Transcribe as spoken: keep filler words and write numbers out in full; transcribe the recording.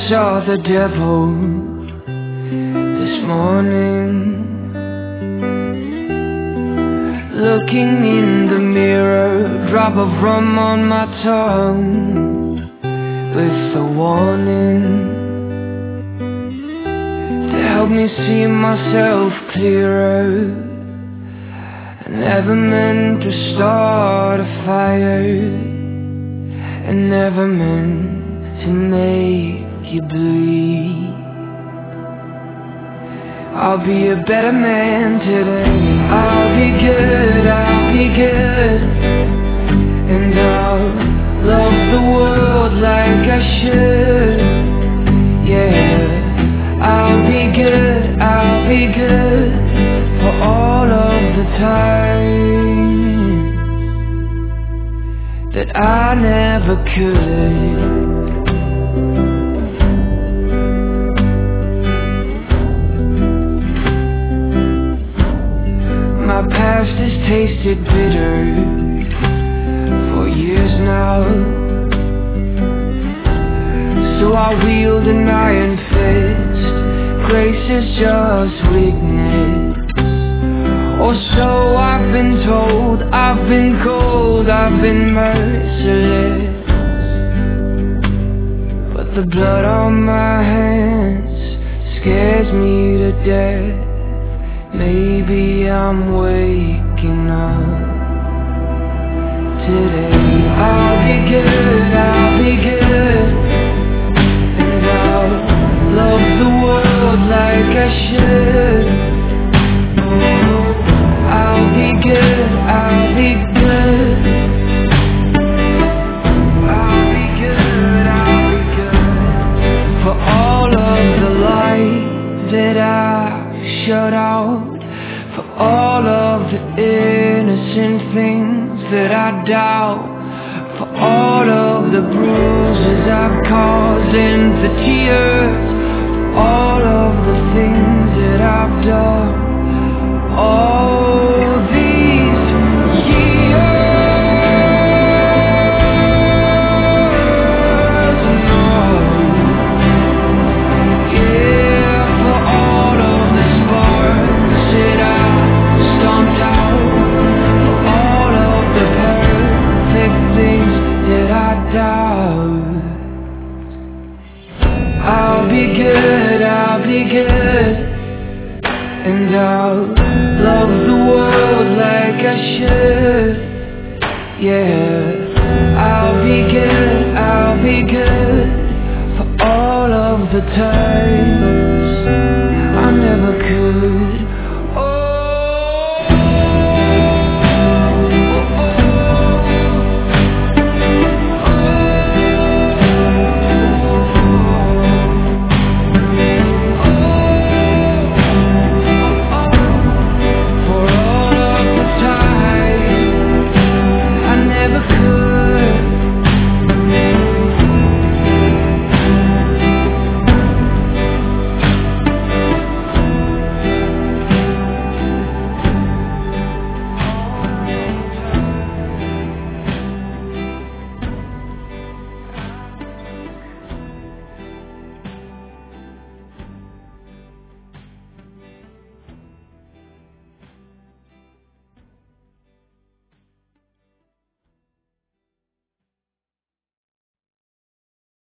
saw the devil this morning, looking in the mirror, drop of rum on my tongue, with a warning to help me see myself clearer. I never meant to start a fire, and never meant to make you bleed. I'll be a better man today. I'll be good, I'll be good, and I'll love the world like I should. Yeah, I'll be good, I'll be good, for all of the time that I never could. My past has tasted bitter for years now, so I wield an iron fist. Grace is just weakness, or so I've been told. I've been cold, I've been merciless, but the blood on my hands scares me to death. Maybe I'm waking up today. I'll be good, I'll be good, and I'll love the world like I should. I'll be good, I'll be good, I'll be good, I'll be good, for all of the light that I shut out, for all of the innocent things that I doubt, for all of the bruises I've caused and the tears, for all of the things that I've done all these years. No. Yeah, for all of the sparks that I stomped out, for all of the perfect things that I doubt. I'll be good, I'll be good, and I'll love the world like I should. Yeah, I'll be good, I'll be good, for all of the times I never could.